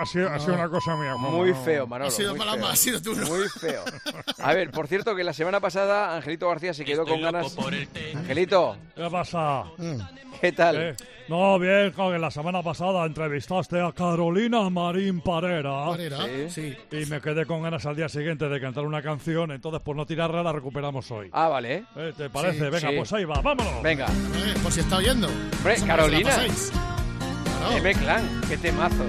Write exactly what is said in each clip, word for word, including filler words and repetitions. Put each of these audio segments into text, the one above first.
ha, sido, no. ha sido una cosa mía. Juanma, muy no. feo, Manolo. Ha sido muy Paloma, feo. ha sido tú. ¿No? Muy feo. A ver, por cierto, que la semana pasada Angelito García se quedó Estoy con loco ganas... Angelito, ¿Qué pasa? ¿qué tal? ¿Eh? No, bien, que la semana pasada entrevistaste a Carolina Marín Parera. Parera, sí. sí. Y me quedé con ganas al día siguiente de cantar una canción, entonces por no tirarla la recuperamos hoy. Ah, vale. ¿Eh? ¿Te parece? Sí, Venga, sí. pues ahí va, vámonos. Venga. Eh, por si está oyendo. Hombre, Eso Carolina. se la pasáis. Claro. M-Clan, qué temazo.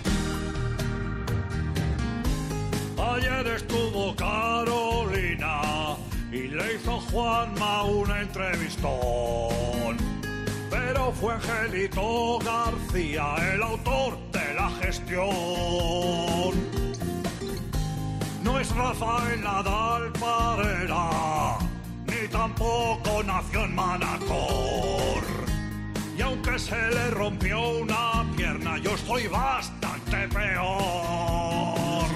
Ayer estuvo Carolina y le hizo Juanma una entrevistón. Pero fue Angelito García el autor de la gestión. No es Rafael Nadal Parera, ni tampoco nació en Manacor. Y aunque se le rompió una pierna, yo estoy bastante peor.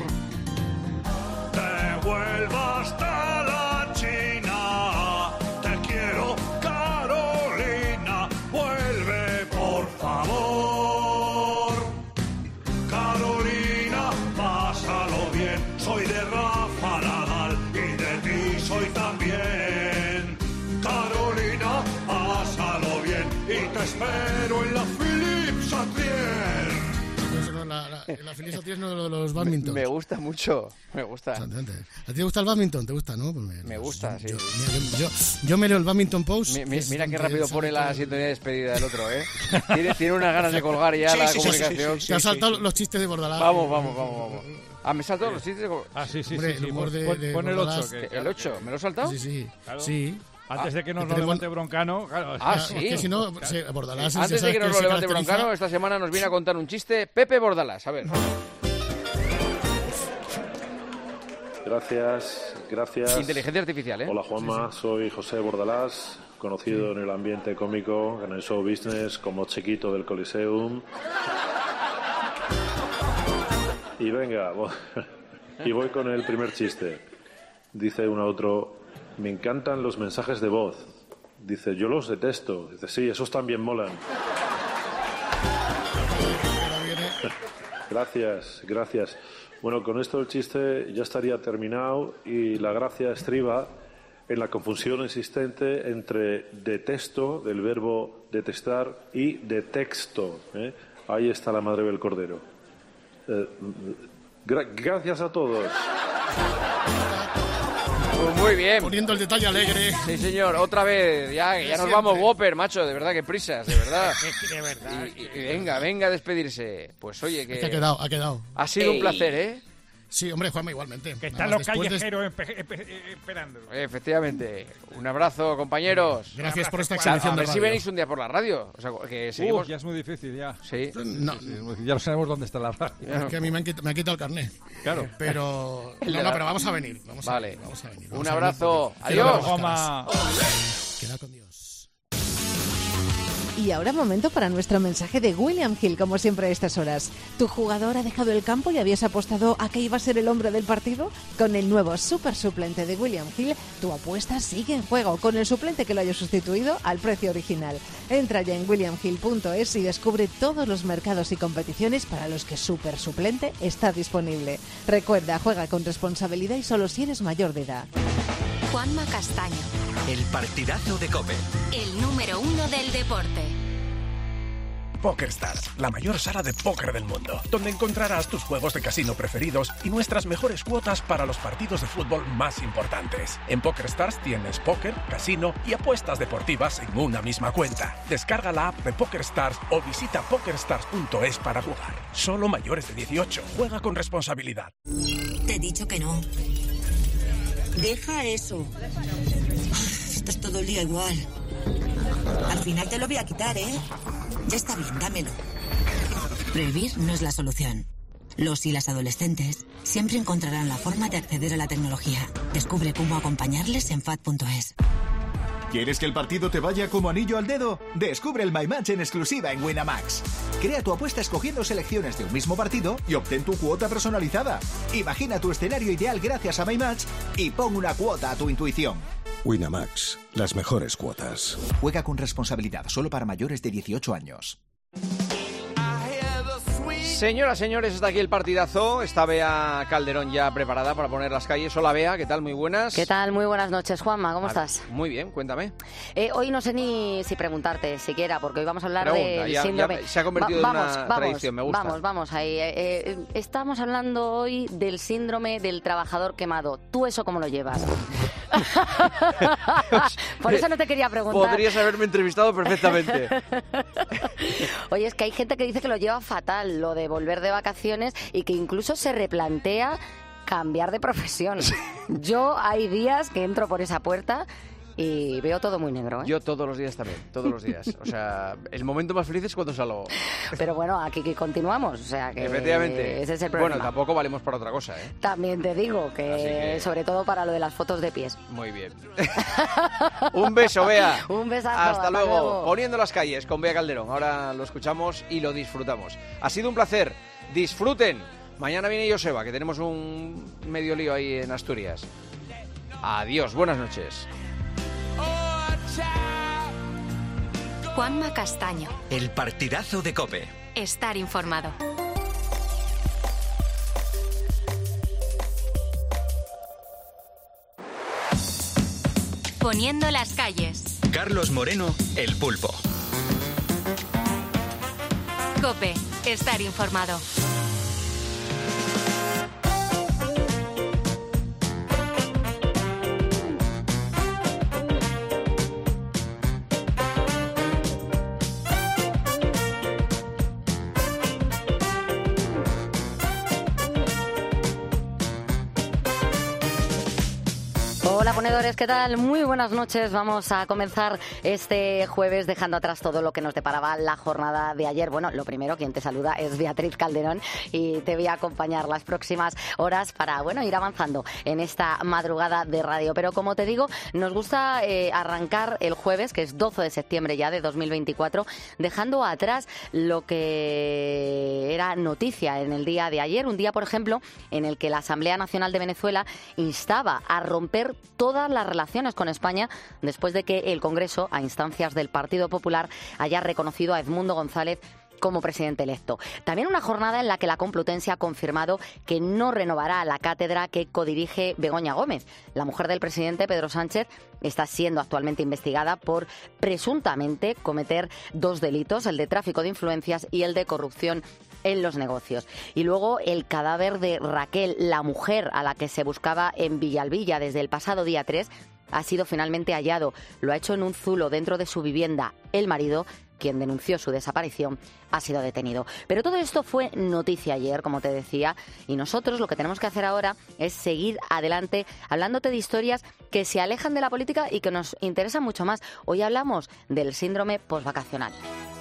Te vuelvas hasta la China, te quiero, Carolina, vuelve por favor. Carolina, pásalo bien, soy de Rafa Nadal y de ti soy también. Carolina, pásalo bien y te espero en la Philips Atier. La, la, la Philips Atier no de los badminton. Me, me gusta mucho, me gusta. ¿A ti te gusta el badminton? ¿Te gusta, no? Pues me, me gusta, yo, sí. Yo, yo, yo, yo me leo el Badminton Post. Mi, mi, mira qué rápido pone la sintonía de despedida del otro, ¿eh? Tiene, tiene unas ganas de colgar ya sí, la sí, comunicación. Sí, sí, sí, Te has saltado sí. los chistes de Bordalás. Vamos, vamos, vamos, vamos. Ah, me he saltado los chistes de Bordalás. Ah, sí, sí, Hombre, sí. sí, el humor sí. de, Pon, de pon el ocho. Que, ¿El ocho? ¿Me lo he saltado? Sí, sí. Claro. Sí. Antes de que nos que lo tenemos... levante Broncano. Claro. Ah, sí. Es que si no, se, Bordalás... Antes de que nos lo levante Broncano, esta semana nos viene a contar un chiste Pepe Bordalás. A ver. Gracias, gracias. Inteligencia artificial, ¿eh? Hola Juanma, soy José Bordalás, conocido en el ambiente cómico, en el show business como Chiquito del Coliseum. Y venga, y voy con el primer chiste. Dice uno a otro, me encantan los mensajes de voz. Dice, yo los detesto. Dice, sí, esos también molan. Gracias, gracias. Bueno, con esto el chiste ya estaría terminado y la gracia estriba en la confusión existente entre detesto, del verbo detestar, y de texto. ¿eh? Ahí está la madre del cordero. Eh, gra- gracias a todos. Pues muy bien. Poniendo el detalle alegre. Sí, señor, otra vez. Ya, ya nos vamos, Whopper, macho. De verdad, que prisas, de verdad. De verdad. Y, y venga, venga a despedirse. Pues oye, que... Es que ha quedado, ha quedado. Ha sido Ey. un placer, ¿eh? Sí, hombre, Juanma, igualmente. Que están Nada los más, después de- callejeros empe- empe- esperando. Efectivamente. Un abrazo, compañeros. Gracias por esta A, exhibición a de ver si radio. venís un día por la radio. O sea, que seguimos... Uf, ya es muy difícil, ya. Sí. No, Sí, es muy difícil. Ya no sabemos dónde está la radio. es que a mí me han, quit- me han quitado el carnet. Claro. Pero... El No, de no, la- pero vamos a venir. Vamos a Vale. venir, vamos a venir, Un vamos a venir abrazo. porque- Adiós. Queda con las Juanma. caras. Queda con Dios. Y ahora momento para nuestro mensaje de William Hill, como siempre a estas horas. ¿Tu jugador ha dejado el campo y habías apostado a que iba a ser el hombre del partido? Con el nuevo super suplente de William Hill, tu apuesta sigue en juego, con el suplente que lo haya sustituido al precio original. Entra ya en william hill punto es y descubre todos los mercados y competiciones para los que super suplente está disponible. Recuerda, juega con responsabilidad y solo si eres mayor de edad. Juanma Castaño, El partidazo de COPE. el número uno del deporte. PokerStars, la mayor sala de póker del mundo, donde encontrarás tus juegos de casino preferidos y nuestras mejores cuotas para los partidos de fútbol más importantes. En PokerStars tienes póker, casino y apuestas deportivas en una misma cuenta. Descarga la app de PokerStars o visita pokerstars punto es para jugar. Solo mayores de dieciocho. Juega con responsabilidad. Te he dicho que no. Deja eso. Estás todo el día igual. Al final te lo voy a quitar, ¿eh? Ya está bien, dámelo. Prohibir no es la solución. Los y las adolescentes siempre encontrarán la forma de acceder a la tecnología. Descubre cómo acompañarles en fat punto es. ¿Quieres que el partido te vaya como anillo al dedo? Descubre el My Match en exclusiva en Winamax. Crea tu apuesta escogiendo selecciones de un mismo partido y obtén tu cuota personalizada. Imagina tu escenario ideal gracias a My Match y pon una cuota a tu intuición. Winamax, las mejores cuotas. Juega con responsabilidad, solo para mayores de dieciocho años. Señoras, señores, está aquí el partidazo. Está Bea Calderón ya preparada para poner las calles. Hola, Bea, ¿qué tal? Muy buenas. ¿Qué tal? Muy buenas noches, Juanma, ¿cómo Ah, estás? Muy bien, cuéntame. Eh, hoy no sé ni si preguntarte siquiera, porque hoy vamos a hablar Pregunta, del ya- síndrome... ya se ha convertido Va- en vamos, una vamos, tradición, me gusta. Vamos, vamos, ahí. Eh, eh, estamos hablando hoy del síndrome del trabajador quemado. ¿Tú eso cómo lo llevas? Por eso no te quería preguntar. Podrías haberme entrevistado perfectamente. Oye, es que hay gente que dice que lo lleva fatal, lo de volver de vacaciones, y que incluso se replantea cambiar de profesión. Yo hay días que entro por esa puerta y veo todo muy negro, ¿eh? Yo todos los días también, todos los días. O sea, el momento más feliz es cuando salgo. Pero bueno, aquí que continuamos, o sea que Efectivamente. ese es el problema. Bueno, tampoco valemos para otra cosa, ¿eh? También te digo que, Así que- sobre todo para lo de las fotos de pies. Muy bien. Un beso, Bea. Un besazo. Hasta, luego. Poniendo las calles con Bea Calderón. Ahora lo escuchamos y lo disfrutamos. Ha sido un placer. Disfruten. Mañana viene Joseba, que tenemos un medio lío ahí en Asturias. Adiós. Buenas noches. Juanma Castaño. El partidazo de COPE. Estar informado. Poniendo las calles. Carlos Moreno, El Pulpo. COPE. Estar informado. Hola ponedores, ¿qué tal? Muy buenas noches. Vamos a comenzar este jueves dejando atrás todo lo que nos deparaba la jornada de ayer. Bueno, lo primero, quien te saluda es Beatriz Calderón y te voy a acompañar las próximas horas para, bueno, ir avanzando en esta madrugada de radio. Pero como te digo, nos gusta eh, arrancar el jueves, que es doce de septiembre ya de dos mil veinticuatro, dejando atrás lo que era noticia en el día de ayer. Un día, por ejemplo, en el que la Asamblea Nacional de Venezuela instaba a romper todas las relaciones con España después de que el Congreso, a instancias del Partido Popular, haya reconocido a Edmundo González como presidente electo. También una jornada en la que la Complutense ha confirmado que no renovará la cátedra que codirige Begoña Gómez. La mujer del presidente, Pedro Sánchez, está siendo actualmente investigada por presuntamente cometer dos delitos, el de tráfico de influencias y el de corrupción en los negocios. Y luego el cadáver de Raquel, la mujer a la que se buscaba en Villalbilla desde el pasado día tres, ha sido finalmente hallado. Lo ha hecho en un zulo dentro de su vivienda. El marido, quien denunció su desaparición, ha sido detenido. Pero todo esto fue noticia ayer, como te decía, y nosotros lo que tenemos que hacer ahora es seguir adelante hablándote de historias que se alejan de la política y que nos interesan mucho más. Hoy hablamos del síndrome posvacacional.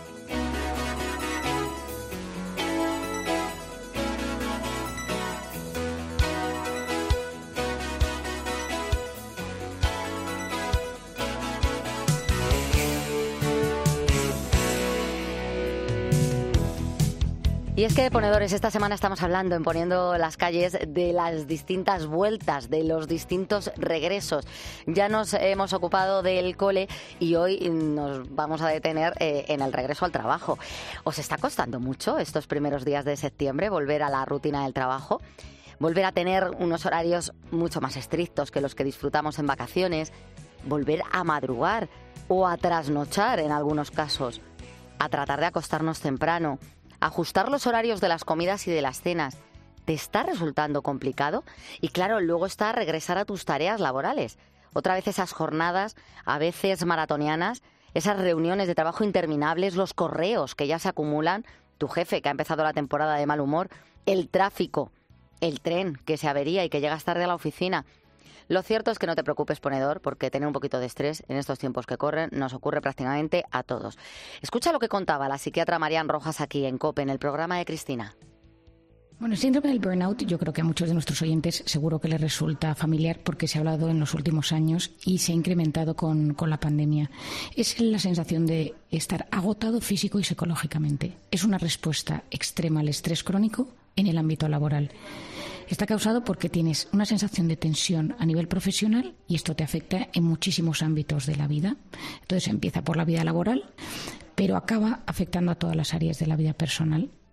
Y es que, ponedores, esta semana estamos hablando en Poniendo las calles de las distintas vueltas, de los distintos regresos. Ya nos hemos ocupado del cole y hoy nos vamos a detener eh, en el regreso al trabajo. ¿Os está costando mucho estos primeros días de septiembre volver a la rutina del trabajo? Volver a tener unos horarios mucho más estrictos que los que disfrutamos en vacaciones. Volver a madrugar o a trasnochar en algunos casos. A tratar de acostarnos temprano. Ajustar los horarios de las comidas y de las cenas. ¿Te está resultando complicado? Y claro, luego está regresar a tus tareas laborales. Otra vez esas jornadas, a veces maratonianas, esas reuniones de trabajo interminables, los correos que ya se acumulan, tu jefe que ha empezado la temporada de mal humor, el tráfico, el tren que se avería y que llegas tarde a la oficina. Lo cierto es que no te preocupes, ponedor, porque tener un poquito de estrés en estos tiempos que corren nos ocurre prácticamente a todos. Escucha lo que contaba la psiquiatra Marian Rojas aquí en COPE, en el programa de Cristina. Bueno, el síndrome del burnout yo creo que a muchos de nuestros oyentes seguro que les resulta familiar porque se ha hablado en los últimos años y se ha incrementado con, con la pandemia. Es la sensación de estar agotado físico y psicológicamente. Es una respuesta extrema al estrés crónico en el ámbito laboral. Está causado porque tienes una sensación de tensión a nivel profesional y esto te afecta en muchísimos ámbitos de la vida. Entonces empieza por la vida laboral, pero acaba afectando a todas las áreas de la vida personal.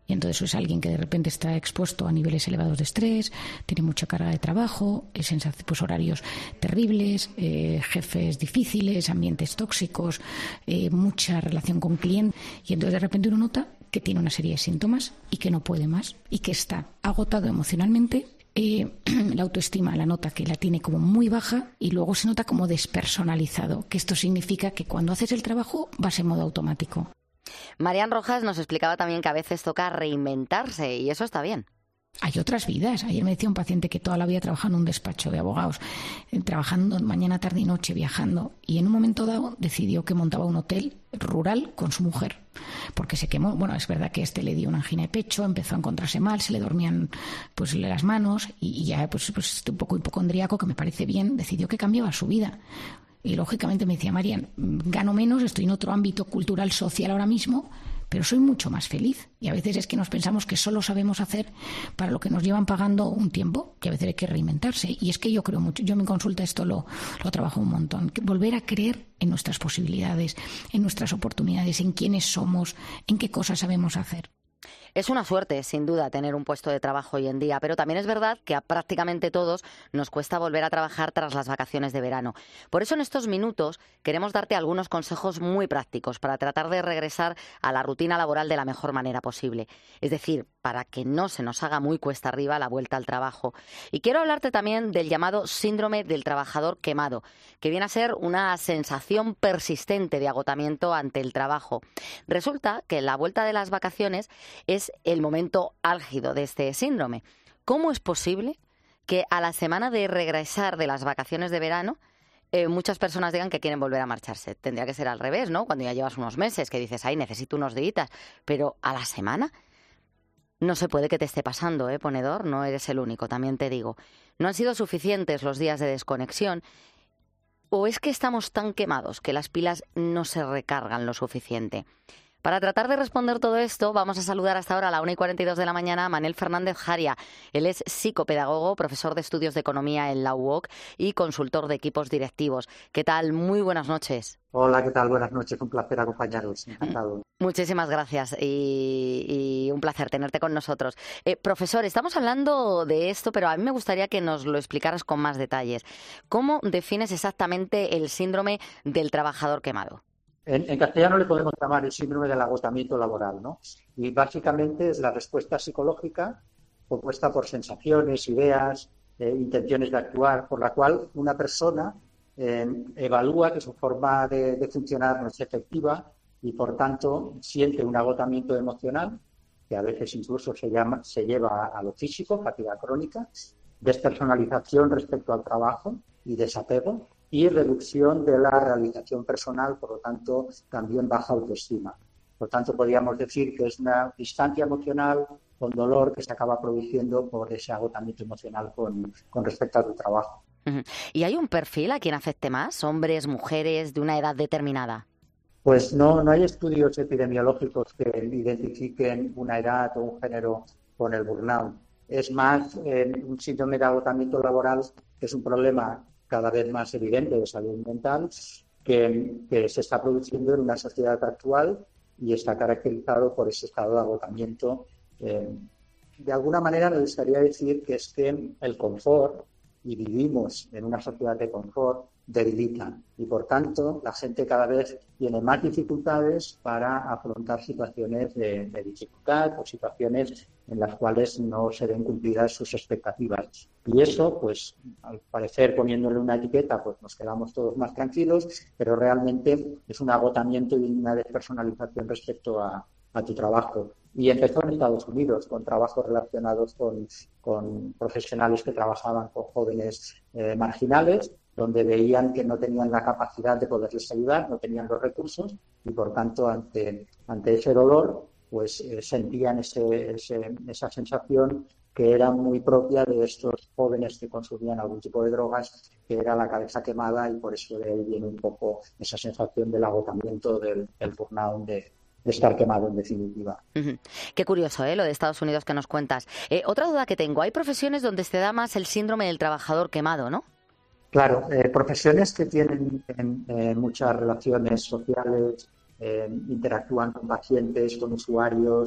Y entonces es alguien que de repente está expuesto a niveles elevados de estrés, tiene mucha carga de trabajo, pues horarios terribles, eh, jefes difíciles, ambientes tóxicos, eh, mucha relación con clientes. Y entonces de repente uno nota que tiene una serie de síntomas y que no puede más y que está agotado emocionalmente. Eh, la autoestima la nota que la tiene como muy baja y luego se nota como despersonalizado, que esto significa que cuando haces el trabajo vas en modo automático. Marian Rojas nos explicaba también que a veces toca reinventarse y eso está bien. Hay otras vidas. Ayer me decía un paciente que toda la vida trabajando en un despacho de abogados, eh, trabajando mañana, tarde y noche, viajando, y en un momento dado decidió que montaba un hotel rural con su mujer, porque se quemó. Bueno, es verdad que este le dio una angina de pecho, empezó a encontrarse mal, se le dormían pues las manos y, y ya pues, pues un poco hipocondríaco, que me parece bien, decidió que cambiaba su vida. Y lógicamente me decía, Marian, gano menos, estoy en otro ámbito cultural, social ahora mismo, pero soy mucho más feliz. Y a veces es que nos pensamos que solo sabemos hacer para lo que nos llevan pagando un tiempo, que a veces hay que reinventarse. Y es que yo creo mucho, yo en mi consulta esto lo, lo trabajo un montón, que volver a creer en nuestras posibilidades, en nuestras oportunidades, en quiénes somos, en qué cosas sabemos hacer. Es una suerte, sin duda, tener un puesto de trabajo hoy en día, pero también es verdad que a prácticamente todos nos cuesta volver a trabajar tras las vacaciones de verano. Por eso en estos minutos queremos darte algunos consejos muy prácticos para tratar de regresar a la rutina laboral de la mejor manera posible. Es decir, para que no se nos haga muy cuesta arriba la vuelta al trabajo. Y quiero hablarte también del llamado síndrome del trabajador quemado, que viene a ser una sensación persistente de agotamiento ante el trabajo. Resulta que la vuelta de las vacaciones es el momento álgido de este síndrome. ¿Cómo es posible que a la semana de regresar de las vacaciones de verano eh, muchas personas digan que quieren volver a marcharse? Tendría que ser al revés, ¿no? Cuando ya llevas unos meses que dices, ay, necesito unos días, pero a la semana no se puede que te esté pasando, ¿eh, ponedor? No eres el único, también te digo. No han sido suficientes los días de desconexión. ¿O es que estamos tan quemados que las pilas no se recargan lo suficiente? Para tratar de responder todo esto, vamos a saludar hasta ahora a la una y cuarenta y dos de la mañana a Manel Fernández Jaria. Él es psicopedagogo, profesor de estudios de economía en la U O C y consultor de equipos directivos. ¿Qué tal? Muy buenas noches. Hola, ¿qué tal? Buenas noches. Un placer acompañaros. Encantado. Muchísimas gracias y, y un placer tenerte con nosotros. Eh, profesor, estamos hablando de esto, pero a mí me gustaría que nos lo explicaras con más detalles. ¿Cómo defines exactamente el síndrome del trabajador quemado? En, en castellano le podemos llamar el síndrome del agotamiento laboral, ¿no? Y básicamente es la respuesta psicológica compuesta por sensaciones, ideas, eh, intenciones de actuar, por la cual una persona eh, evalúa que su forma de, de funcionar no es efectiva y, por tanto, siente un agotamiento emocional, que a veces incluso se, llama, se lleva a lo físico, fatiga crónica, despersonalización respecto al trabajo y desapego, y reducción de la realización personal, por lo tanto, también baja autoestima. Por tanto, podríamos decir que es una distancia emocional con dolor que se acaba produciendo por ese agotamiento emocional con, con respecto a tu trabajo. ¿Y hay un perfil a quien afecte más? ¿Hombres, mujeres, de una edad determinada? Pues no, no hay estudios epidemiológicos que identifiquen una edad o un género con el burnout. Es más eh, un síndrome de agotamiento laboral, que es un problema cada vez más evidente de salud mental, que, que se está produciendo en una sociedad actual y está caracterizado por ese estado de agotamiento. Eh, de alguna manera me gustaría decir que es que el confort, y vivimos en una sociedad de confort, debilita. Y por tanto, la gente cada vez tiene más dificultades para afrontar situaciones de, de dificultad o situaciones en las cuales no se ven cumplidas sus expectativas. Y eso, pues, al parecer, poniéndole una etiqueta, pues nos quedamos todos más tranquilos, pero realmente es un agotamiento y una despersonalización respecto a, a tu trabajo. Y empezó en Estados Unidos, con trabajos relacionados con, con profesionales que trabajaban con jóvenes eh, marginales, donde veían que no tenían la capacidad de poderles ayudar, no tenían los recursos y, por tanto, ante, ante ese dolor, pues eh, sentían ese, ese, esa sensación que era muy propia de estos jóvenes que consumían algún tipo de drogas, que era la cabeza quemada, y por eso de ahí viene un poco esa sensación del agotamiento, del, del burnout, de, de estar quemado en definitiva. Uh-huh. Qué curioso, ¿eh? Lo de Estados Unidos que nos cuentas. Eh, otra duda que tengo, hay profesiones donde se da más el síndrome del trabajador quemado, ¿no? Claro, eh, profesiones que tienen eh, muchas relaciones sociales, eh, interactúan con pacientes, con usuarios,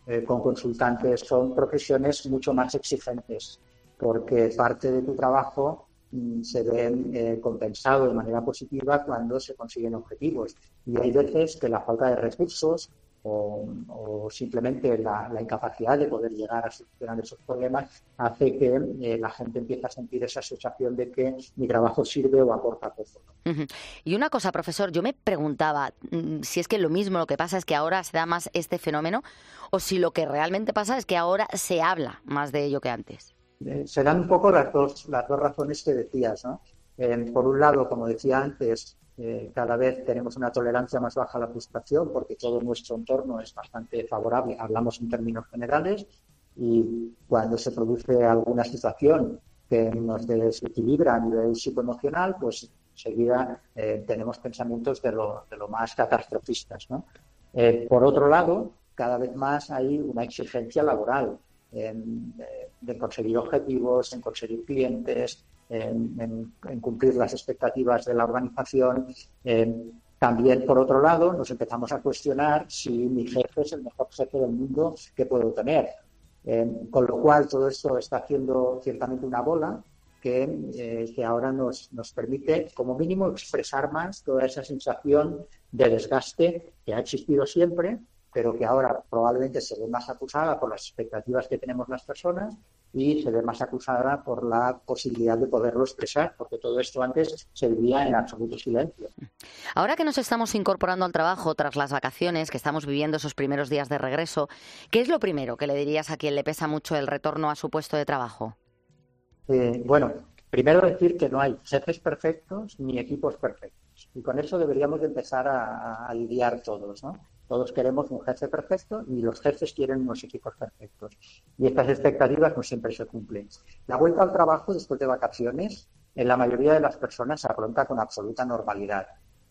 eh, con consultantes son profesiones mucho más exigentes, porque parte de tu trabajo mm, se ve eh, compensado de manera positiva cuando se consiguen objetivos. Y hay veces que la falta de recursos o, o simplemente la, la incapacidad de poder llegar a solucionar esos problemas hace que eh, la gente empiece a sentir esa sensación de que mi trabajo sirve o aporta poco. Uh-huh. Y una cosa, profesor, yo me preguntaba mmm, si es que lo mismo, lo que pasa es que ahora se da más este fenómeno o si lo que realmente pasa es que ahora se habla más de ello que antes. Eh, se dan un poco las dos, las dos razones que decías, ¿no? Eh, por un lado, como decía antes, Eh, cada vez tenemos una tolerancia más baja a la frustración porque todo nuestro entorno es bastante favorable, hablamos en términos generales, y cuando se produce alguna situación que nos desequilibra a nivel psicoemocional, pues enseguida eh, tenemos pensamientos de lo, de lo más catastrofistas, ¿no? Eh, por otro lado, cada vez más hay una exigencia laboral en, eh, de conseguir objetivos, en conseguir clientes, En, en, en cumplir las expectativas de la organización. Eh, también, por otro lado, nos empezamos a cuestionar si mi jefe es el mejor jefe del mundo que puedo tener. Eh, con lo cual, todo esto está haciendo ciertamente una bola que, eh, que ahora nos, nos permite, como mínimo, expresar más toda esa sensación de desgaste que ha existido siempre, pero que ahora probablemente se ve más acusada por las expectativas que tenemos las personas y se ve más acusada por la posibilidad de poderlo expresar, porque todo esto antes se vivía en absoluto silencio. Ahora que nos estamos incorporando al trabajo tras las vacaciones, que estamos viviendo esos primeros días de regreso, ¿qué es lo primero que le dirías a quien le pesa mucho el retorno a su puesto de trabajo? Eh, bueno, primero decir que no hay jefes perfectos ni equipos perfectos. Y con eso deberíamos de empezar a, a lidiar todos, ¿no? Todos queremos un jefe perfecto y los jefes quieren unos equipos perfectos. Y estas expectativas no siempre se cumplen. La vuelta al trabajo después de vacaciones, en la mayoría de las personas se afronta con absoluta normalidad.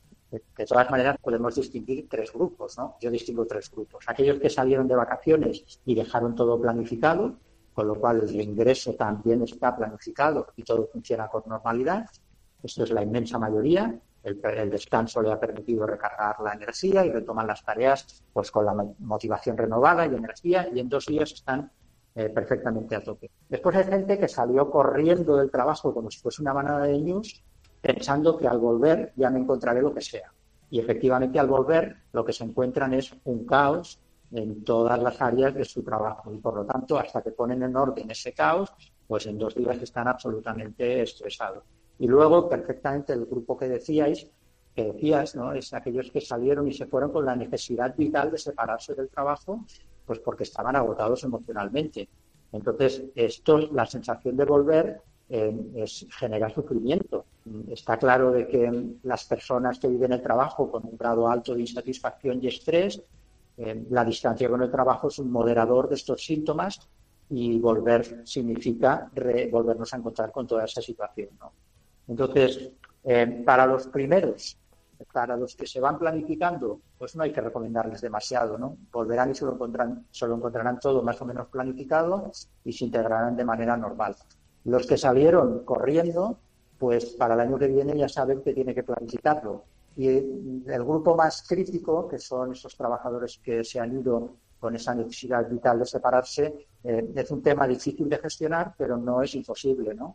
De todas maneras, podemos distinguir tres grupos, ¿no? Yo distingo tres grupos. Aquellos que salieron de vacaciones y dejaron todo planificado, con lo cual el ingreso también está planificado y todo funciona con normalidad. Esto es la inmensa mayoría. El, el descanso le ha permitido recargar la energía y retoman las tareas pues con la motivación renovada y energía, y en dos días están eh, perfectamente a tope. Después hay gente que salió corriendo del trabajo como si fuese una manada de niños, pensando que al volver ya me encontraré lo que sea. Y efectivamente al volver lo que se encuentran es un caos en todas las áreas de su trabajo, y por lo tanto hasta que ponen en orden ese caos, pues en dos días están absolutamente estresados. Y luego, perfectamente, el grupo que decíais, que decías, ¿no? Es aquellos que salieron y se fueron con la necesidad vital de separarse del trabajo, pues porque estaban agotados emocionalmente. Entonces, esto, la sensación de volver eh, es, genera sufrimiento. Está claro de que las personas que viven el trabajo con un grado alto de insatisfacción y estrés, eh, la distancia con el trabajo es un moderador de estos síntomas, y volver significa re, volvernos a encontrar con toda esa situación, ¿no? Entonces, eh, para los primeros, para los que se van planificando, pues no hay que recomendarles demasiado, ¿no? Volverán y se lo encontrarán, se lo encontrarán todo más o menos planificado y se integrarán de manera normal. Los que salieron corriendo, pues para el año que viene ya saben que tiene que planificarlo. Y el grupo más crítico, que son esos trabajadores que se han ido con esa necesidad vital de separarse, eh, es un tema difícil de gestionar, pero no es imposible, ¿no?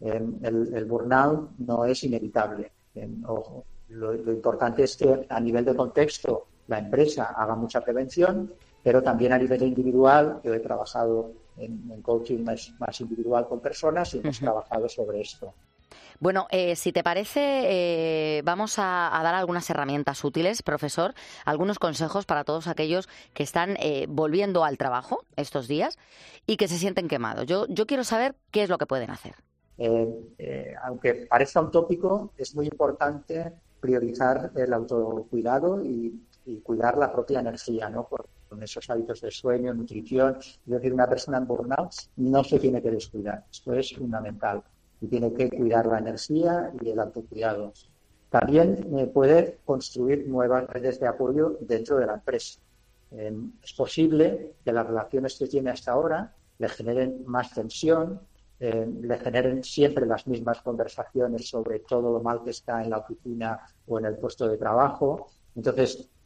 El, el burnout no es inevitable. Ojo, lo, lo importante es que a nivel de contexto la empresa haga mucha prevención, pero también a nivel individual. Yo he trabajado en, en coaching más, más individual con personas y hemos uh-huh. trabajado sobre esto. Bueno, eh, si te parece, eh, vamos a, a dar algunas herramientas útiles, profesor, algunos consejos para todos aquellos que están eh, volviendo al trabajo estos días y que se sienten quemados. Yo, yo quiero saber qué es lo que pueden hacer. Eh, eh, aunque parezca un tópico, es muy importante priorizar el autocuidado y, y cuidar la propia energía, ¿no? Por, con esos hábitos de sueño, nutrición. Es decir, una persona en burnout no se tiene que descuidar. Esto es fundamental. Y tiene que cuidar la energía y el autocuidado. También eh, puede construir nuevas redes de apoyo dentro de la empresa. Eh, es posible que las relaciones que tiene hasta ahora le generen más tensión, Eh, le generen siempre las mismas conversaciones sobre todo lo mal que está en la oficina o en el puesto de trabajo. Entonces,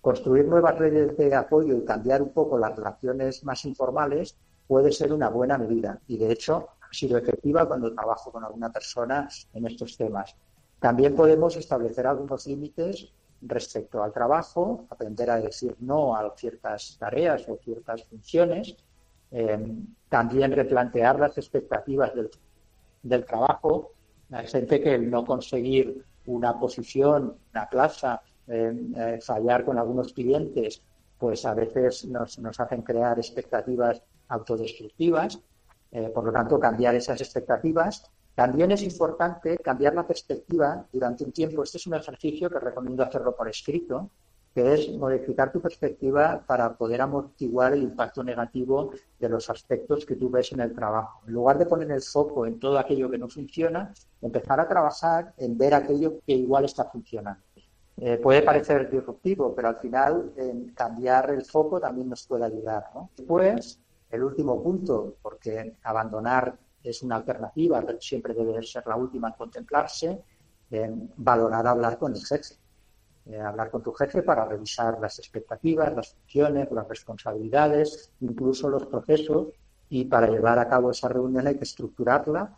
construir nuevas redes de apoyo y cambiar un poco las relaciones más informales puede ser una buena medida. Y, de hecho, ha sido efectiva cuando trabajo con alguna persona en estos temas. También podemos establecer algunos límites respecto al trabajo, aprender a decir no a ciertas tareas o ciertas funciones, eh, también replantear las expectativas del, del trabajo. Hay gente que el no conseguir una posición, una plaza, eh, eh, fallar con algunos clientes, pues a veces nos, nos hacen crear expectativas autodestructivas. Eh, por lo tanto, cambiar esas expectativas. También es importante cambiar la perspectiva durante un tiempo. Este es un ejercicio que recomiendo hacerlo por escrito, que es modificar tu perspectiva para poder amortiguar el impacto negativo de los aspectos que tú ves en el trabajo. En lugar de poner el foco en todo aquello que no funciona, empezar a trabajar en ver aquello que igual está funcionando. Eh, puede parecer disruptivo, pero al final eh, cambiar el foco también nos puede ayudar, ¿no? Después, el último punto, porque abandonar es una alternativa, pero siempre debe ser la última en contemplarse, eh, valorar hablar con el jefe. Eh, hablar con tu jefe para revisar las expectativas, las funciones, las responsabilidades, incluso los procesos, y para llevar a cabo esa reunión hay que estructurarla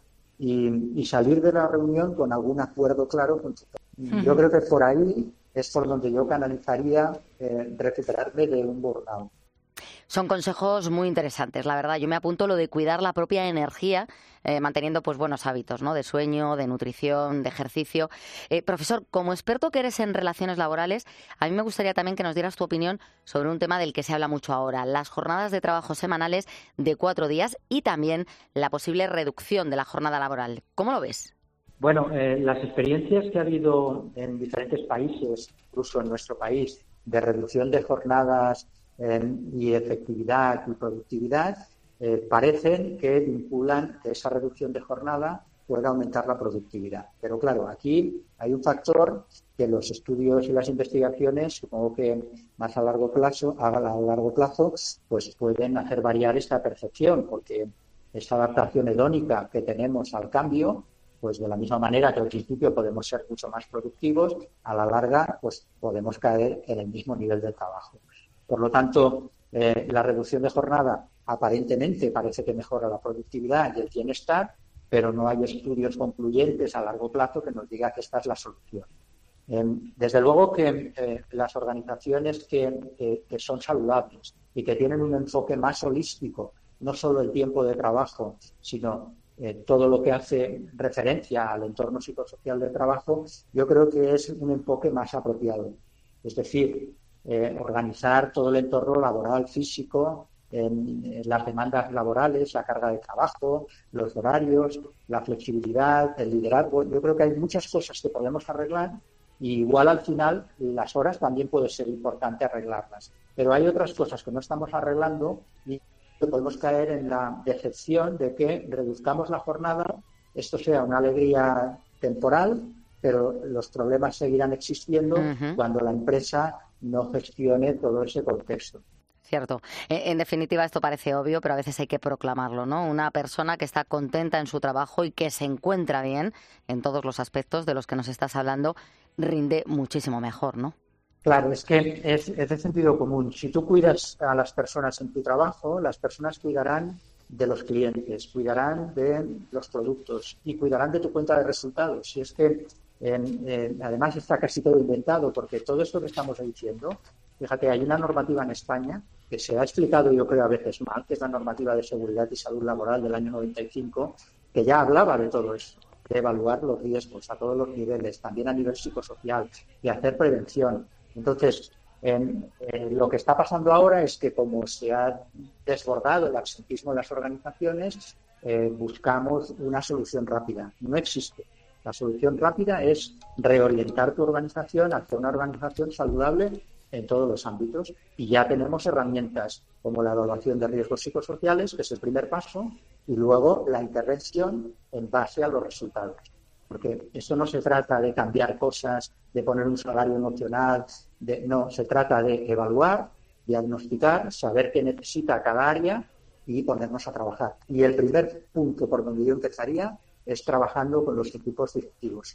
y, y salir de la reunión con algún acuerdo claro con tu jefe. Uh-huh. Yo creo que por ahí es por donde yo canalizaría eh, recuperarme de un burnout. Son consejos muy interesantes, la verdad. Yo me apunto lo de cuidar la propia energía, eh, manteniendo pues buenos hábitos, ¿no? De sueño, de nutrición, de ejercicio. Eh, profesor, como experto que eres en relaciones laborales, a mí me gustaría también que nos dieras tu opinión sobre un tema del que se habla mucho ahora, las jornadas de trabajo semanales de cuatro días y también la posible reducción de la jornada laboral. ¿Cómo lo ves? Bueno, eh, las experiencias que ha habido en diferentes países, incluso en nuestro país, de reducción de jornadas Eh, y efectividad y productividad, eh, parecen que vinculan que esa reducción de jornada puede aumentar la productividad. Pero claro, aquí hay un factor que los estudios y las investigaciones, supongo que más a largo plazo, a largo plazo, pues pueden hacer variar esta percepción, porque esa adaptación hedónica que tenemos al cambio, pues de la misma manera que al principio podemos ser mucho más productivos, a la larga pues podemos caer en el mismo nivel de trabajo. Por lo tanto, eh, la reducción de jornada aparentemente parece que mejora la productividad y el bienestar, pero no hay estudios concluyentes a largo plazo que nos digan que esta es la solución. Eh, desde luego que eh, las organizaciones que, que, que son saludables y que tienen un enfoque más holístico, no solo el tiempo de trabajo, sino eh, todo lo que hace referencia al entorno psicosocial del trabajo, yo creo que es un enfoque más apropiado. Es decir, Eh, organizar todo el entorno laboral, físico, en, en las demandas laborales, la carga de trabajo, los horarios, la flexibilidad, el liderazgo. Yo creo que hay muchas cosas que podemos arreglar y igual al final las horas también puede ser importante arreglarlas. Pero hay otras cosas que no estamos arreglando y podemos caer en la decepción de que reduzcamos la jornada, esto sea una alegría temporal, pero los problemas seguirán existiendo uh-huh. cuando la empresa no gestione todo ese contexto. Cierto. En definitiva, esto parece obvio, pero a veces hay que proclamarlo, ¿no? Una persona que está contenta en su trabajo y que se encuentra bien en todos los aspectos de los que nos estás hablando, rinde muchísimo mejor, ¿no? Claro, es que es, es de sentido común. Si tú cuidas a las personas en tu trabajo, las personas cuidarán de los clientes, cuidarán de los productos y cuidarán de tu cuenta de resultados. Si es que En, eh, además está casi todo inventado, porque todo esto que estamos diciendo, fíjate, hay una normativa en España que se ha explicado yo creo a veces mal, que es la normativa de seguridad y salud laboral del año noventa y cinco, que ya hablaba de todo esto, de evaluar los riesgos a todos los niveles, también a nivel psicosocial, y hacer prevención. Entonces, en, eh, lo que está pasando ahora es que como se ha desbordado el absentismo en las organizaciones, eh, buscamos una solución rápida. No existe. La solución rápida es reorientar tu organización hacia una organización saludable en todos los ámbitos y ya tenemos herramientas como la evaluación de riesgos psicosociales, que es el primer paso, y luego la intervención en base a los resultados. Porque esto no se trata de cambiar cosas, de poner un salario emocional, de, no, se trata de evaluar, diagnosticar, saber qué necesita cada área y ponernos a trabajar. Y el primer punto por donde yo empezaría es trabajando con los equipos directivos,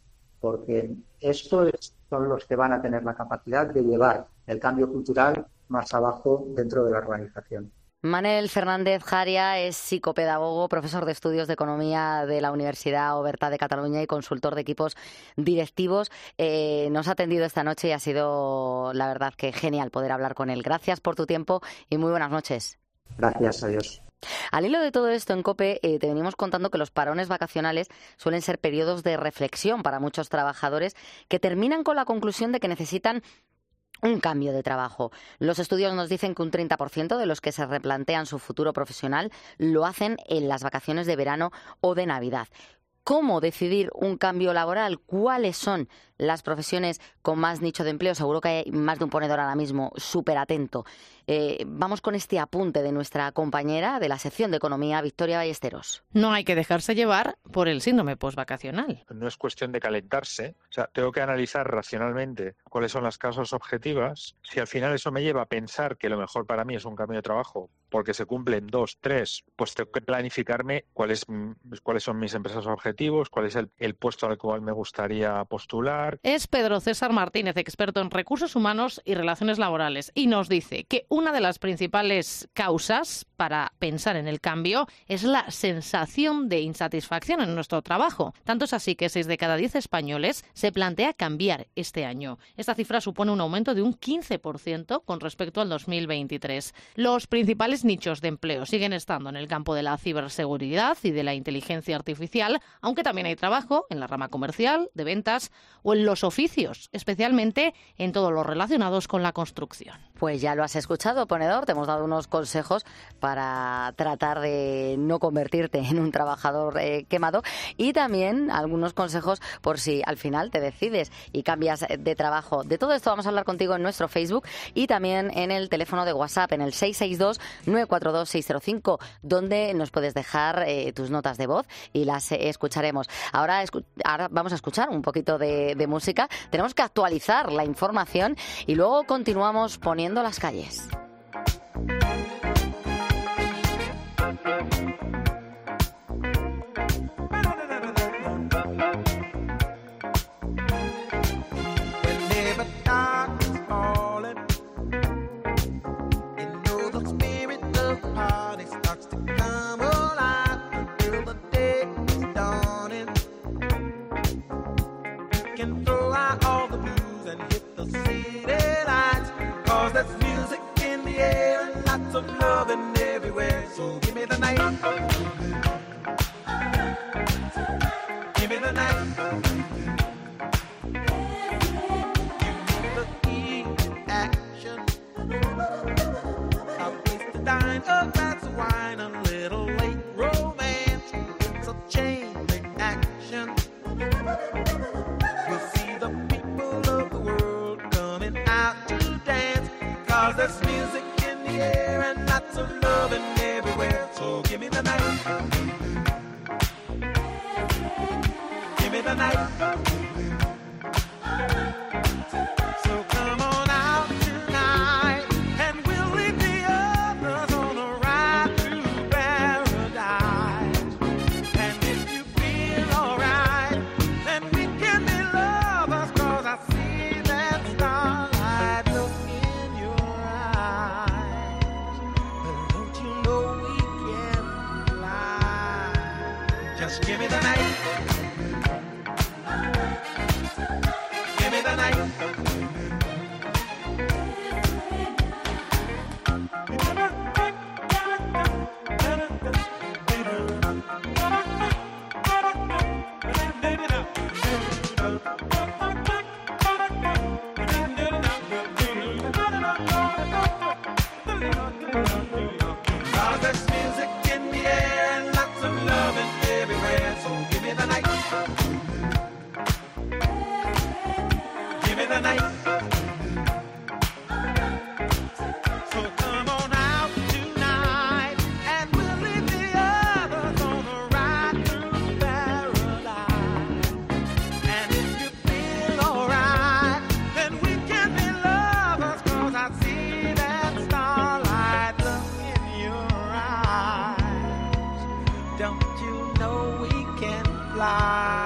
porque estos son los que van a tener la capacidad de llevar el cambio cultural más abajo dentro de la organización. Manel Fernández Jaria es psicopedagogo, profesor de estudios de economía de la Universidad Oberta de Cataluña y consultor de equipos directivos. Eh, nos ha atendido esta noche y ha sido, la verdad, que genial poder hablar con él. Gracias por tu tiempo y muy buenas noches. Gracias, adiós. Al hilo de todo esto, en COPE eh, te venimos contando que los parones vacacionales suelen ser periodos de reflexión para muchos trabajadores que terminan con la conclusión de que necesitan un cambio de trabajo. Los estudios nos dicen que un treinta por ciento de los que se replantean su futuro profesional lo hacen en las vacaciones de verano o de Navidad. ¿Cómo decidir un cambio laboral? ¿Cuáles son las profesiones con más nicho de empleo? Seguro que hay más de un ponedor ahora mismo súper atento. Eh, vamos con este apunte de nuestra compañera de la sección de Economía, Victoria Ballesteros. No hay que dejarse llevar por el síndrome postvacacional. No es cuestión de calentarse. O sea, tengo que analizar racionalmente cuáles son las causas objetivas. Si al final eso me lleva a pensar que lo mejor para mí es un cambio de trabajo porque se cumplen dos, tres, pues tengo que planificarme cuáles, cuáles son mis empresas objetivos, cuál es el, el puesto al cual me gustaría postular. Es Pedro César Martínez, experto en recursos humanos y relaciones laborales, y nos dice que una de las principales causas para pensar en el cambio es la sensación de insatisfacción en nuestro trabajo. Tanto es así que seis de cada diez españoles se plantea cambiar este año. Esta cifra supone un aumento de un quince por ciento con respecto al dos mil veintitrés. Los principales nichos de empleo siguen estando en el campo de la ciberseguridad y de la inteligencia artificial, aunque también hay trabajo en la rama comercial, de ventas o en los oficios, especialmente en todos los relacionados con la construcción. Pues ya lo has escuchado, ponedor, te hemos dado unos consejos para tratar de no convertirte en un trabajador eh, quemado y también algunos consejos por si al final te decides y cambias de trabajo. De todo esto vamos a hablar contigo en nuestro Facebook y también en el teléfono de WhatsApp en el seis seis dos, nueve cuatro dos, seis cero cinco, donde nos puedes dejar eh, tus notas de voz y las eh, escucharemos. Ahora, escu- ahora vamos a escuchar un poquito de, de música. Tenemos que actualizar la información y luego continuamos poniendo las calles. Of loving everywhere, so give me the night. Give me the night. Give me the key action. A place to dine, a glass of wine, a little late romance. It's a chain reaction. We'll see the people of the world coming out to dance, 'cause there's music and lots of loving everywhere. So give me the night. Give me the night. So come on out tonight and we'll leave the others on a ride through paradise. And if you feel alright, then we can be lovers, 'cause I see that starlight look in your eyes. Just give me the night. Give me the night. Cause there's music in the air and lots of loving everywhere. So give me the night. Give me the night. So come on out tonight and we'll leave the others on a ride through paradise. And if you feel alright, then we can be lovers, 'cause I see that starlight look in your eyes. Don't you know we can fly?